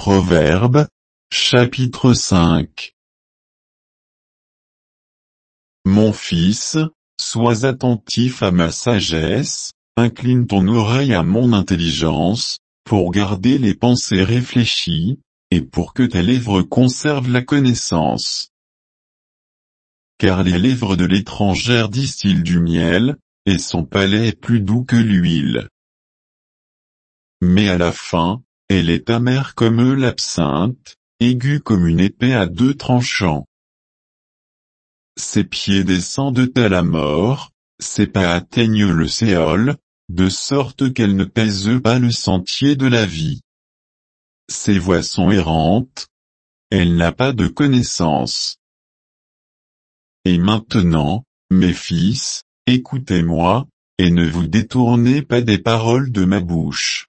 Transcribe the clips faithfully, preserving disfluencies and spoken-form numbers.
Proverbes, chapitre cinq. Mon fils, sois attentif à ma sagesse, incline ton oreille à mon intelligence, pour garder les pensées réfléchies, et pour que tes lèvres conservent la connaissance. Car les lèvres de l'étrangère distillent du miel, et son palais est plus doux que l'huile. Mais à la fin, elle est amère comme l'absinthe, aiguë comme une épée à deux tranchants. Ses pieds descendent à la mort, ses pas atteignent le Séol, de sorte qu'elle ne pèse pas le sentier de la vie. Ses voies sont errantes, elle n'a pas de connaissance. Et maintenant, mes fils, écoutez-moi, et ne vous détournez pas des paroles de ma bouche.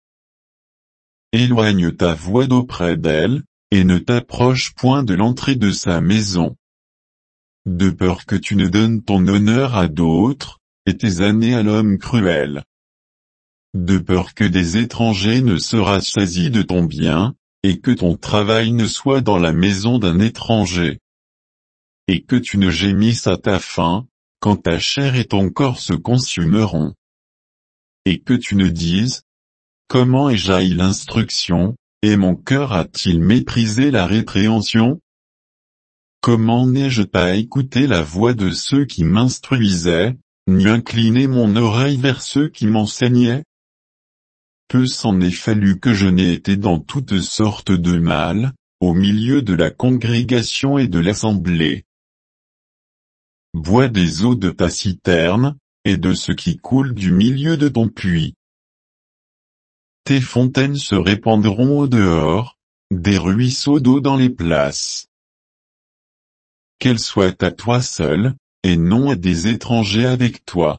Éloigne ta voix d'auprès d'elle, et ne t'approche point de l'entrée de sa maison. De peur que tu ne donnes ton honneur à d'autres, et tes années à l'homme cruel. De peur que des étrangers ne se rassasient de ton bien, et que ton travail ne soit dans la maison d'un étranger. Et que tu ne gémisses à ta faim, quand ta chair et ton corps se consumeront. Et que tu ne dises, comment ai-je haï l'instruction, et mon cœur a-t-il méprisé la répréhension? Comment n'ai-je pas écouté la voix de ceux qui m'instruisaient, ni incliné mon oreille vers ceux qui m'enseignaient? Peu s'en est fallu que je n'ai été dans toutes sortes de mal, au milieu de la congrégation et de l'assemblée. Bois des eaux de ta citerne, et de ce qui coule du milieu de ton puits. Tes fontaines se répandront au dehors, des ruisseaux d'eau dans les places. Qu'elles soient à toi seul, et non à des étrangers avec toi.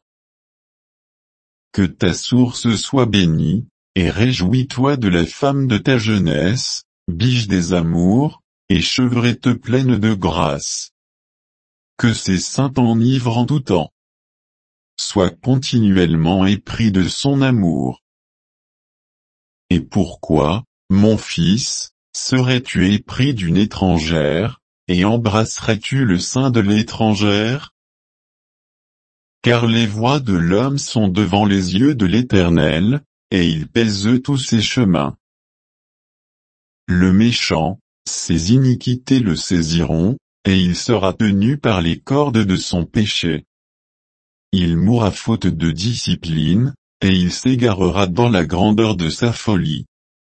Que ta source soit bénie, et réjouis-toi de la femme de ta jeunesse, biche des amours, et chevrette pleine de grâce. Que ses seins t'enivrent en tout temps. Sois continuellement épris de son amour. Et pourquoi, mon fils, serais-tu épris d'une étrangère, et embrasserais-tu le sein de l'étrangère? Car les voies de l'homme sont devant les yeux de l'Éternel, et il pèse tous ses chemins. Le méchant, ses iniquités le saisiront, et il sera tenu par les cordes de son péché. Il mourra faute de discipline, et il s'égarera dans la grandeur de sa folie.